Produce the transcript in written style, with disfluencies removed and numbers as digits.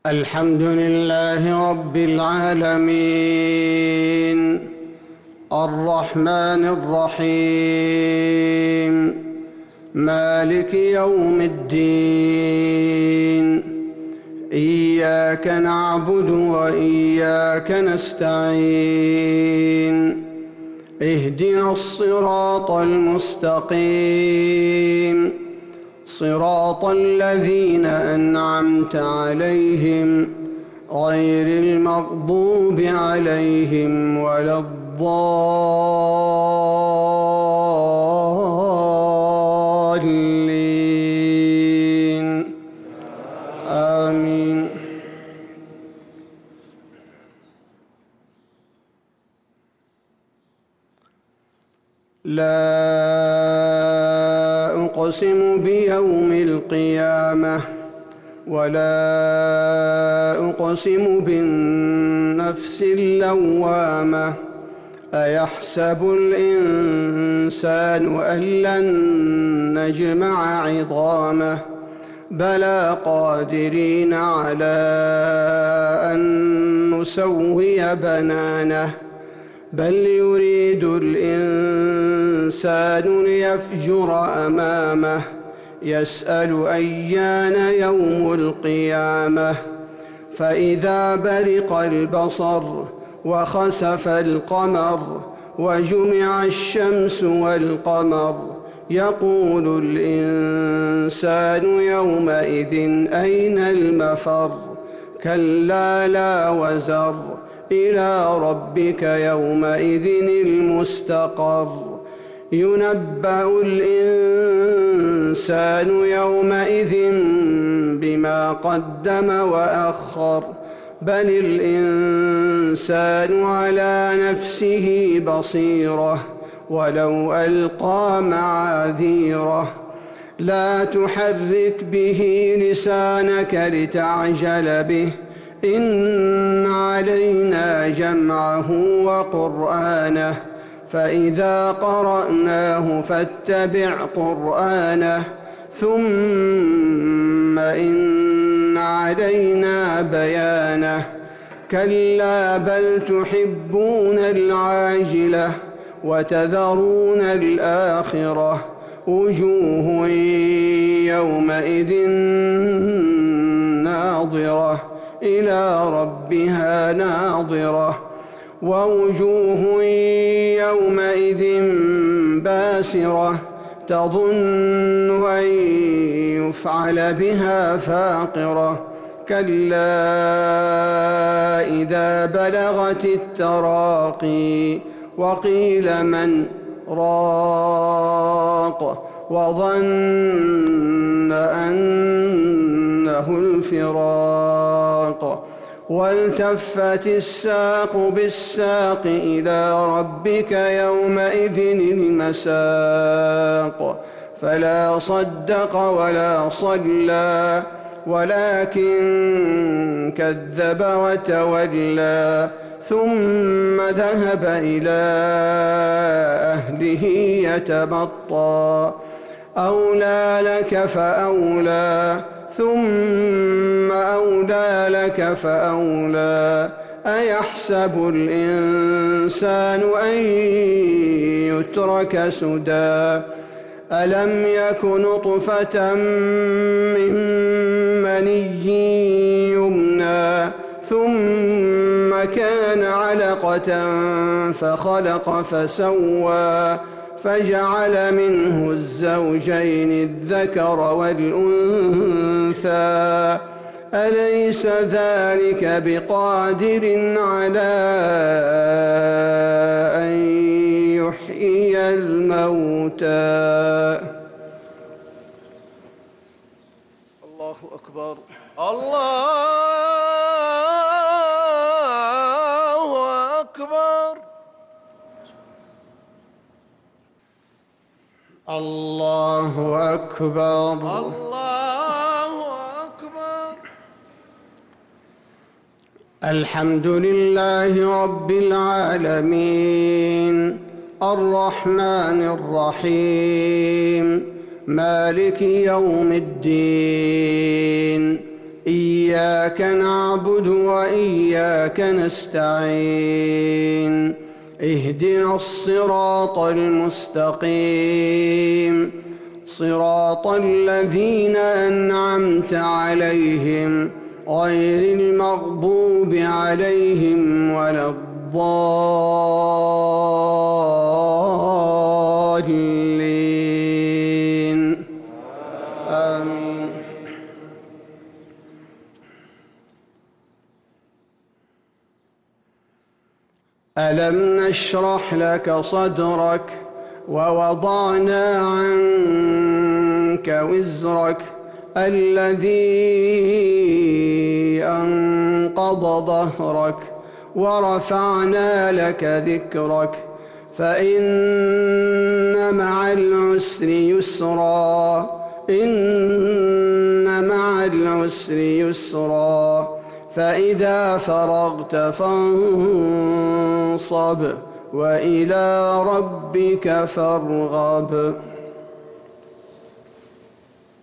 الحمد لله رب العالمين الرحمن الرحيم مالك يوم الدين إياك نعبد وإياك نستعين اهدنا الصراط المستقيم صراط الذين أنعمت عليهم غير المغضوب عليهم ولا الضالين آمين. لا أقسم بيوم القيامة ولا أقسم بالنفس اللوامة أيحسب الإنسان أن لن نجمع عظامه بلى قادرين على أن نسوي بنانه بل يريد الإنسان ليفجر أمامه يسأل أيان يوم القيامة فإذا برق البصر وخسف القمر وجمع الشمس والقمر يقول الإنسان يومئذ أين المفر كلا لا وزر إلى ربك يومئذ المستقر ينبأ الإنسان يومئذ بما قدم وأخر بل الإنسان على نفسه بصيرة ولو ألقى معاذيره لا تحرك به لسانك لتعجل به إن علينا جمعه وقرآنه فإذا قرأناه فاتبع قرآنه ثم إن علينا بيانه كلا بل تحبون العاجلة وتذرون الآخرة وجوه يومئذ ناظرة إلى ربها ناظرة ووجوه يومئذ باسرة تظن أن يفعل بها فاقرة كلا إذا بلغت التراقي وقيل من راق وظن أنه الفراق والتفت الساق بالساق إلى ربك يومئذ المساق فلا صدق ولا صلى ولكن كذب وتولى ثم ذهب إلى أهله يتمطى أولى لك فأولى ثم أولى لك فأولى أيحسب الإنسان أن يترك سدى ألم يك نطفة من مني يمنى ثم كان علقة فخلق فسوى فجعل منه الزوجين الذكر والأنثى أليس ذلك بقادر على أن يحيي الموتى الله أكبر الله أكبر الله أكبر الله أكبر الحمد لله رب العالمين الرحمن الرحيم مالك يوم الدين إياك نعبد وإياك نستعين اهدنا الصراط المستقيم صراط الذين أنعمت عليهم غير المغضوب عليهم ولا الضالين آمين. ألم نشرح لك صدرك ووضعنا عنك وزرك الذي أنقض ظهرك ورفعنا لك ذكرك فإن مع العسر يسرا إن مع العسر يسرا فإذا فرغت فانصب وإلى ربك فارغب.